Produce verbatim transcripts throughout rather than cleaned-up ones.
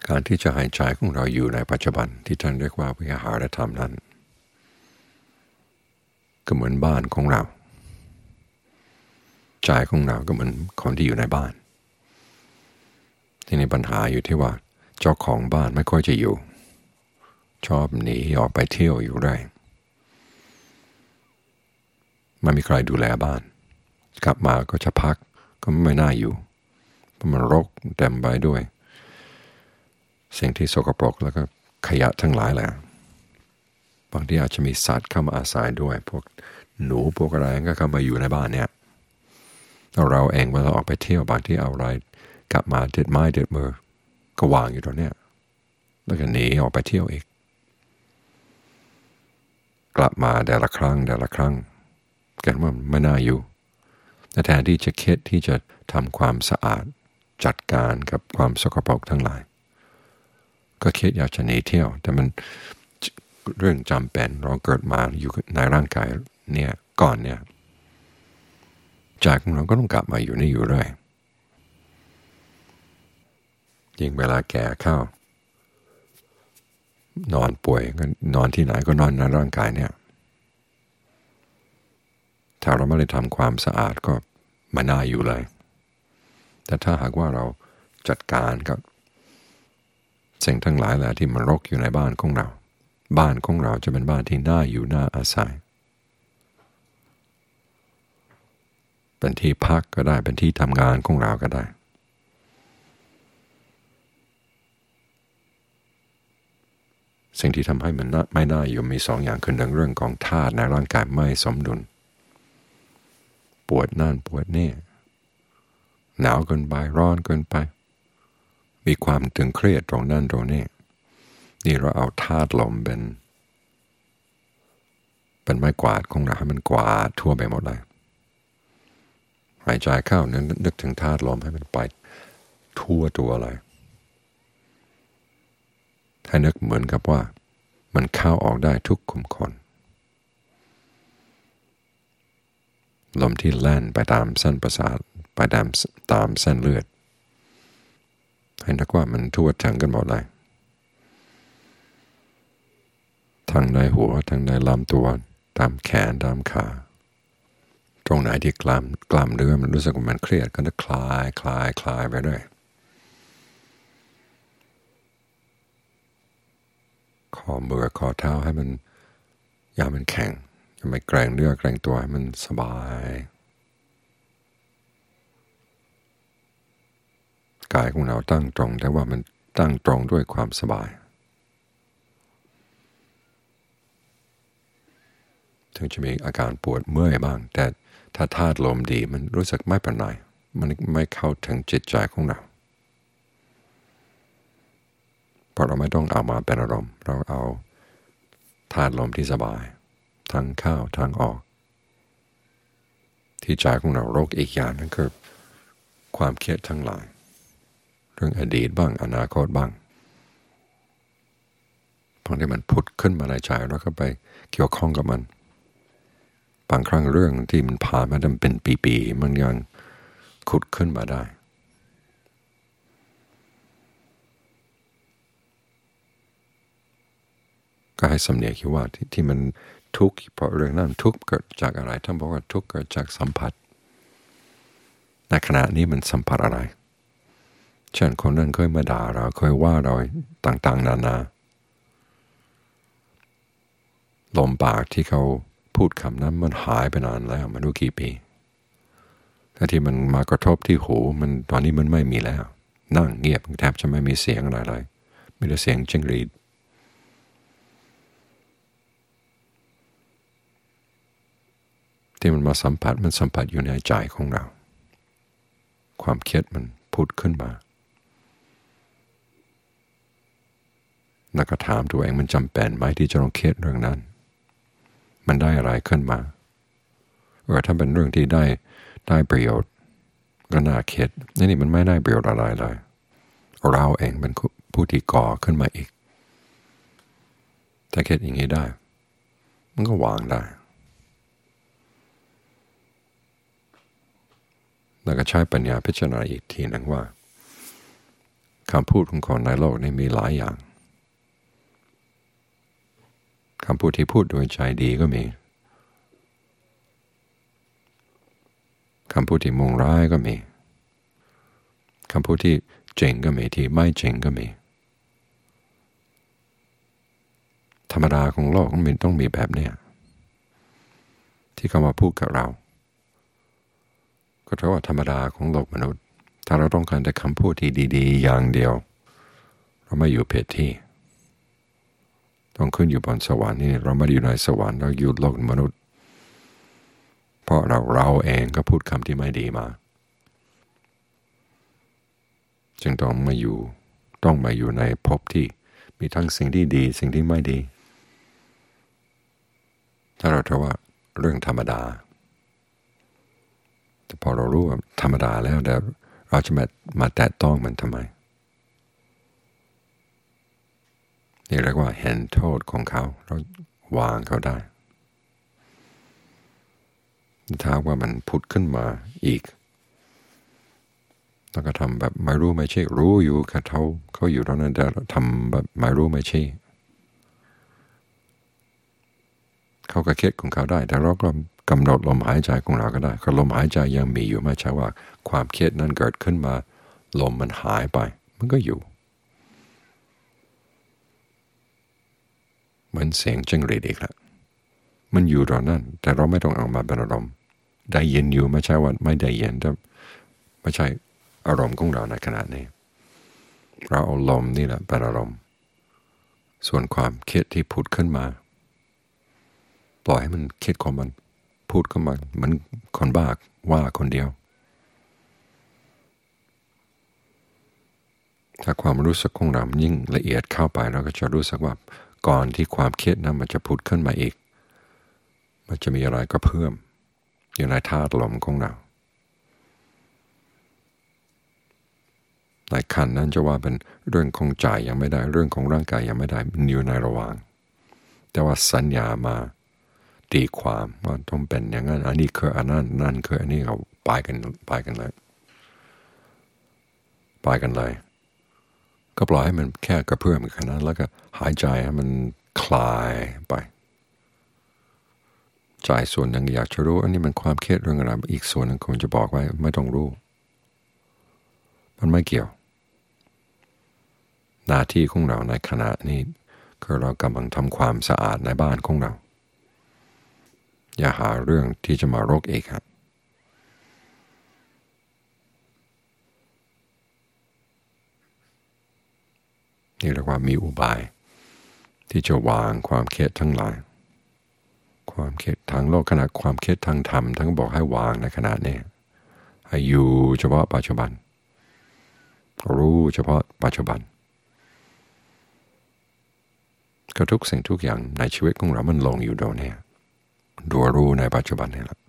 การที่จะหายใจของเราอยู่ในปัจจุบันที่ท่านเรียกว่าวิหารธรรมนั้นก็เหมือนบ้านของเราใจของเราก็เหมือนคนที่อยู่ในบ้านที่ในปัญหาอยู่ที่ว่าเจ้าของบ้านไม่ค่อยจะอยู่ชอบหนีออกไปเที่ยวอยู่ได้ไม่มีใครดูแลบ้านกลับมาก็จะพักก็ไม่น่าอยู่เพราะมันรกเต็มไปด้วยสิ่งที่สกปรกแล้วก็ขยะทั้งหลายแหละบางทีอาจจะมีสัตว์เข้ามาอาศัยด้วยพวกหนูพวกอะไรก็เข้ามาอยู่ในบ้านเนี่ยเราเองเวลาออกไปเที่ยวบางที่เอาอะไรกลับมาเด็ดไม้เด็ดมือก็วางอยู่ตรงเนี้ยแล้วก็หนีออกไปเที่ยวอีกกลับมาแต่ละครั้งแต่ละครั้งกันว่าไม่น่าอยู่แต่แทนที่จะคิดที่จะทำความสะอาดจัดการกับความสกปรกทั้งหลายก็คิดอยากจะหนีเที่ยวแต่มันเรื่องจำเป็นเราเกิดมาอยู่ในร่างกายเนี่ยก่อนเนี่ยใจของเราก็ต้องกลับมาอยู่นี่อยู่เรื่อยยิ่งเวลาแก่เข้านอนป่วยก็นอนที่ไหนก็นอนในร่างกายเนี่ยถ้าเราไม่ได้ทำความสะอาดก็ไม่น่าอยู่เลยแต่ถ้าหากว่าเราจัดการกับสิ่งทั้งหลายแหละที่มันรกอยู่ในบ้านของเราบ้านของเราจะเป็นบ้านที่น่าอยู่น่าอาศัยเป็นที่พักก็ได้เป็นที่ทำงานของเราก็ได้สิ่งที่ทำให้มันไม่น่าอยู่มีสองอย่างคือเรื่องของธาตุในร่างกายไม่สมดุลปวดนั่นปวดนี่หนาวเกินไปร้อนเกินไปมีความตึงเครียดตรงนั่นตรงนี้นี่เราเอาธาตุลมเป็นเป็นไม้กวาดของเราให้มันกวาดทั่วไปหมดเลยหายใจเข้านึกนึกถึงธาตุลมให้มันไปทั่วตัวเลยให้นึกเหมือนกับว่ามันเข้าออกได้ทุกขุมขนลมที่แล่นไปตามเส้นประสาทไปตามตามเส้นเลือดให้นึกว่ามันทั่วถึงกันหมดเลยทั้งในหัวทั้งในลำตัวตามแขนตามขาตรงไหนที่กล้ามกล้ามเนื้อมันรู้สึกว่ามันเครียดก็จะคลายคลายคลายไปด้วยคอมือคอเท้าให้มันอย่ามันแข็งอย่าไม่แกร่งเนื้อแกร่งตัวให้มันสบายกายของเราตั้งตรงแต่ว่ามันตั้งตรงด้วยความสบายถึงจะมีอาการปวดเมื่อยบ้างแต่ถ้าธาตุลมดีมันรู้สึกไม่เป็นไรมันไม่เข้าถึงจิตใจของเราเพราะเราไม่ต้องเอามาเป็นอารมณ์เราเอาธาตุลมที่สบายทางเข้าทางออกที่ใจของเราโรคอีกอย่างนั่นคือความเครียดทั้งหลายเรื่องอดีตบ้างอนาคตบ้างพอที่มันผุดขึ้นมาในใจเราก็ไปเกี่ยวข้องกับมันบางครั้งเรื่องที่มันผ่านมาเป็นปีๆมันยังขุดขึ้นมาได้ก็ให้สำเนียกคิดว่าทที่มันทุกข์เพราะเรื่องนั้นทุกข์เกิดจากอะไรท่านบอกว่าทุกข์เกิดจากสัมผัสในขณะนี้มันสัมผัสอะไรเช่นคนนั้นเคยมาด่าเราเคยว่าเราต่างๆนานาลมปากที่เขาพูดคำนั้นมันหายไปนานแล้วไม่รู้กี่ปีแต่ที่มันมากระทบที่หูมันตอนนี้มันไม่มีแล้วนั่งเงียบแทบจะไม่มีเสียงอะไรเลยมีแต่เสียงจิ้งหรีดที่มันมาสัมผัสมันสัมผัสอยู่ในใจของเราความเครียดมันพูดขึ้นมาแล้วก็ถามตัวเองมันจำเป็นไหมที่จะต้องเครียดเรื่องนั้นมันได้อะไรขึ้นมาเออถ้าเป็นเรื่องที่ได้ได้ประโยชน์ก็น่าเครียดนี่มันไม่ได้ประโยชน์อะไรเลยเราเองเป็นผู้ที่ก่อขึ้นมาอีกถ้าเครียดอย่างนี้ได้มันก็วางได้แล้วก็ใช้ปัญญาพิจารณาอีกทีหนึ่งว่าคำพูดของคนในโลกนี้มีหลายอย่างคำพูดที่พูดโดยใจดีก็มีคำพูดที่มุ่งร้ายก็มีคำพูดที่เจ๋งก็มีที่ไม่เจ๋งก็มีธรรมดาของโลกมันต้องมีแบบเนี้ยที่เขามาพูดกับเราก็เพราะว่าธรรมดาของโลกมนุษย์ถ้าเราต้องการแต่คำพูดที่ดีๆอย่างเดียวเราไม่อยู่เพศที่ต้องขึ้นอยู่บนสวรรค์นี่เราไม่ได้อยู่ในสวรรค์เราอยู่โลกมนุษย์เพราะเราเราเองก็พูดคำที่ไม่ดีมาจึงต้องมาอยู่ต้องมาอยู่ในภพที่มีทั้งสิ่งที่ดีสิ่งที่ไม่ดีถ้าเราถือว่าเรื่องธรรมดาแต่พอเรารู้ว่าธรรมดาแล้วเดี๋ยวเราจะมามาแตะต้องมันทำไมนี่เรียกว่าเห็นโทษของเขาเราวางเขาได้ถ้าว่ามันผุดขึ้นมาอีกแล้วก็ทำแบบไม่รู้ไม่ใช่รู้อยู่แค่เขาเขาอยู่ตรงนั้นแต่ทำแบบไม่รู้ไม่ใช่เขาก็คิดของเขาได้แต่เราก็กำหนดลมหายใจของเราก็ได้ก็ลมหายใจยังมีอยู่ไม่ใช่ว่าความคิดนั้นเกิดขึ้นมาลมมันหายไปมันก็อยู่เหมือนเสียงจิ้งหรีดอีกแล้วมันอยู่ตรงนั้นแต่เราไม่ต้องเอามาเป็นอารมณ์ได้ยินอยู่ไม่ใช่ว่าไม่ได้ยินแต่ไม่ใช่อารมณ์ของเราในขณะนี้เราเอาลมนี่แหละเป็นอารมณ์ส่วนความคิดที่ผุดขึ้นมาปล่อยให้มันคิดของมันพูดขึ้นมาเหมือนคนบ้าว่าคนเดียวถ้าความรู้สึกของเรายิ่งละเอียดเข้าไปเราก็จะรู้สึกว่าก่อนที่ความคิดนั้นมันจะผุดขึ้นมาอีกมันจะมีอะไรก็เพิ่มอยู่ในธาตุลมของเราในขั้นนั้นจะว่าเป็นเรื่องของใจยังไม่ได้เรื่องของร่างกายยังไม่ได้มันอยู่ในระหว่างแต่ว่าสัญญามาตีความว่าต้องเป็นอย่างนั้นอันนี้คืออันนั้นนั่นคืออันนี้เราไปกันไปกันเลยไปกันเลยก็ปล่อยให้มันแค่กระเพื่อมขนาดนั้นแล้วก็หายใจให้มันคลายไปใจส่วนหนึ่งอยากจะรู้อันนี้มันความเครียดเรื่องอะไรอีกส่วนหนึ่งคงจะบอกไว้ไม่ต้องรู้มันไม่เกี่ยวหน้าที่ของเราในขณะนี้คือเรากำลังทำความสะอาดในบ้านของเราอย่าหาเรื่องที่จะมารกอีกครับนี่เรียกว่ามีอุบายที่จะวางความเครียดทั้งหลายความเครียดทางโลกขณะความเครียดทางธรรมทั้งบอกให้วางในขณะนี้ให้อยู่เฉพาะปัจจุบันรู้เฉพาะปัจจุบันก็ทุกสิ่งทุกอย่างในชีวิตของเรามันลงอยู่ตรงนี้ดูรู้ในปัจจุบันนี่แหละ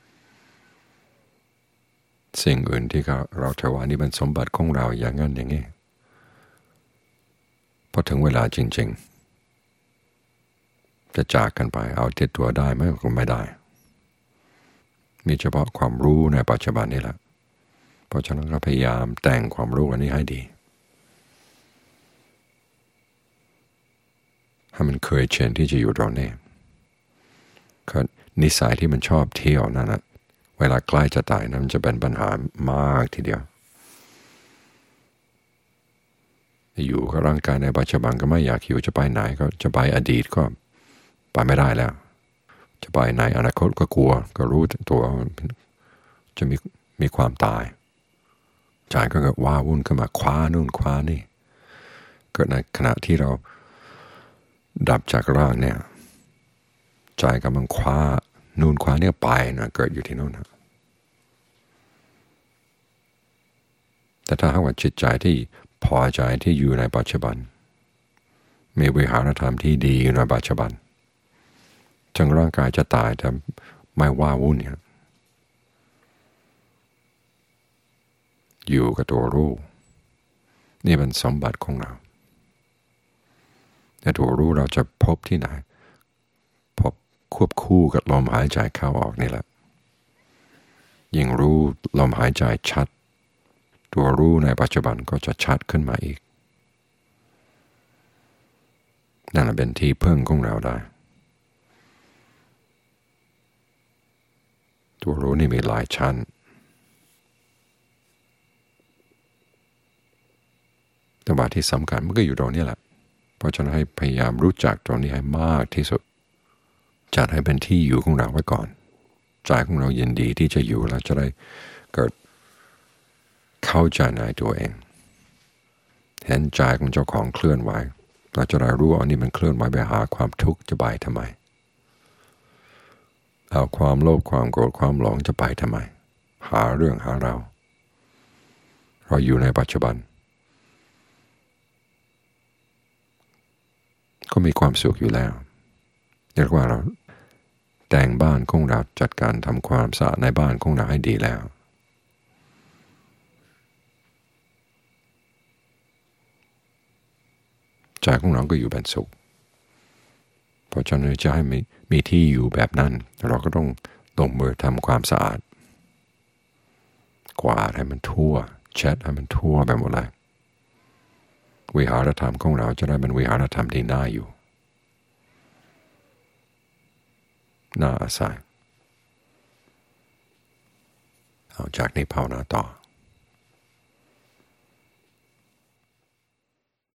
สิ่งอื่นที่เราถือว่านี่เป็นสมบัติของเราอย่างนั้นอย่างนี้พอถึงเวลาจริงๆจะจากกันไปเอาติดตัวได้ไหมก็ไม่ได้มีเฉพาะความรู้ในปัจจุบันนี่แหละเพราะฉะนั้นเราพยายามแต่งความรู้อันนี้ให้ดีให้มันเคยชินที่จะอยู่ตรงนี้ก็นิสัยที่มันชอบเที่ยวนั่นนะเวลาใกล้จะตายนั้นมันจะเป็นปัญหามากทีเดียวอยู่กับร่างกายในปัจจุบันก็ไม่อยากอยู่จะไปไหนก็จะไปอดีตก็ไปไม่ได้แล้วจะไปในอนาคตก็กลัวก็รู้ตัวจะมีมีความตายใจก็เกิดว้าวุ่นขึ้นมาคว้านู่นคว้านี่เกิดในขณะที่เราดับจากร่างเนี่ยใจกำลังคว้านู่นคว้าเนี่ยไปนะเกิดอยู่ที่นู่นนะแต่ถ้าหากว่าจิตใจที่พอใจที่อยู่ในปัจจุบันมีวิหารธรรมที่ดีอยู่ในปัจจุบันถึงร่างกายจะตายแต่ไม่ว้าวุ่นเนี่ยอยู่กับตัวรู้นี่เป็นสมบัติของเราแต่ตัวรู้เราจะพบที่ไหนพบควบคู่กับลมหายใจเข้าออกนี่แหละยิ่งรู้ลมหายใจชัดตัวรู้ในปัจจุบันก็จะชัดขึ้นมาอีกนั่นแหละเป็นที่พึ่งของเราได้ตัวรู้นี่มีหลายชั้นแต่ว่าที่สำคัญมันก็อยู่ตรงนี้แหละเพราะฉะนั้นให้พยายามรู้จักตรงนี้ให้มากที่สุดจัดให้เป็นที่อยู่ของเราไว้ก่อนใจของเรายินดีที่จะอยู่แล้วจะได้เกิดเข้าใจในตัวเองเห็นใจของเจ้าของเคลื่อนไหวเราจะได้รู้ว่าอันนี้มันเคลื่อนไหวไปหาความทุกข์จะไปทำไมเอาความโลภความโกรธความหลงจะไปทำไมหาเรื่องหาเราเราอยู่ในปัจจุบันก็มีความสุขอยู่แล้วเรียกว่าเราแต่งบ้านของเราจัดการทำความสะอาดในบ้านของเราให้ดีแล้วใจของเราก็อยู่เป็นสุขเพราะฉะนั้นจะให้มีมีที่อยู่แบบนั้นเราก็ต้องลงมือทำความสะอาดกวาดให้มันทั่วเช็ดให้มันทั่วแบบหมดเลยวิหารธรรมของเราจะได้เป็นวิหารธรรมที่น่าอยู่น่าอาศัยเอาจากนี้ภาวนาต่อ